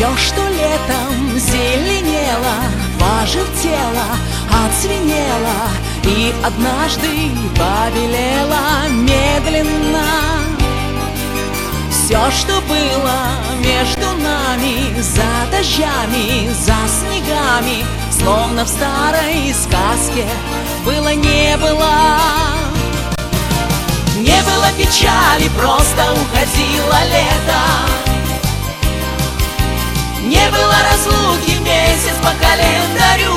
Все, что летом зеленело, пожелтело, отзвенело и однажды побелело медленно. Все, что было между нами, за дождями, за снегами, словно в старой сказке, было-не было. Не было печали, просто уходило лето. Не было разлуки месяц по календарю.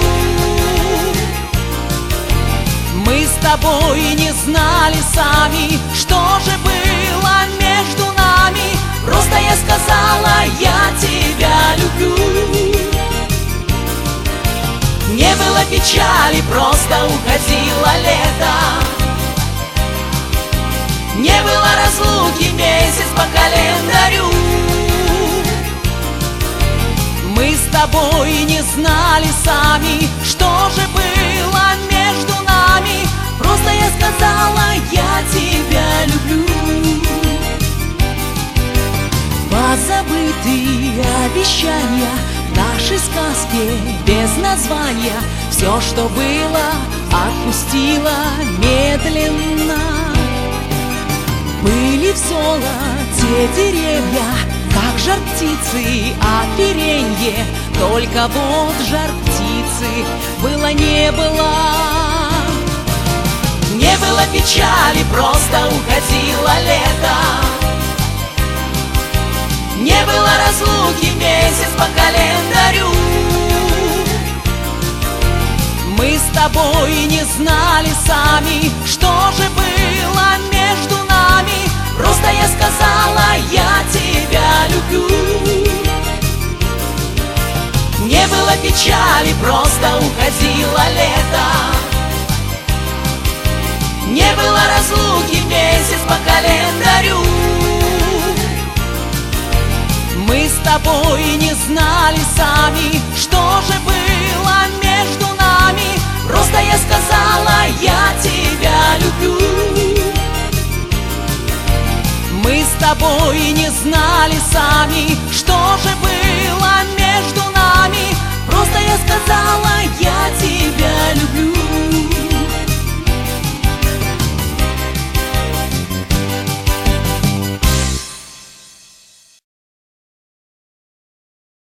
Мы с тобой не знали сами, что же было между нами. Просто я сказала: я тебя люблю. Не было печали, просто уходило лето. Не было разлуки месяц по календарю. Мы с тобой не знали сами, что же было между нами. Просто я сказала: я тебя люблю. Позабытые обещания, наши сказки без названия. Все, что было, отпустила медленно. Были в золоте деревья, как жар птицы, оперенье. Только вот жар птицы было-не было. Не было печали, просто уходило лето. Не было разлуки месяц по календарю. Мы с тобой не знали сами, что же было между нами. Просто я сказала: я тебя люблю. Не было печали, просто уходило лето. Не было разлуки месяц по календарю. Мы с тобой не знали сами, что же было между нами. Просто я сказала: я тебя люблю. Мы с тобой не знали сами, что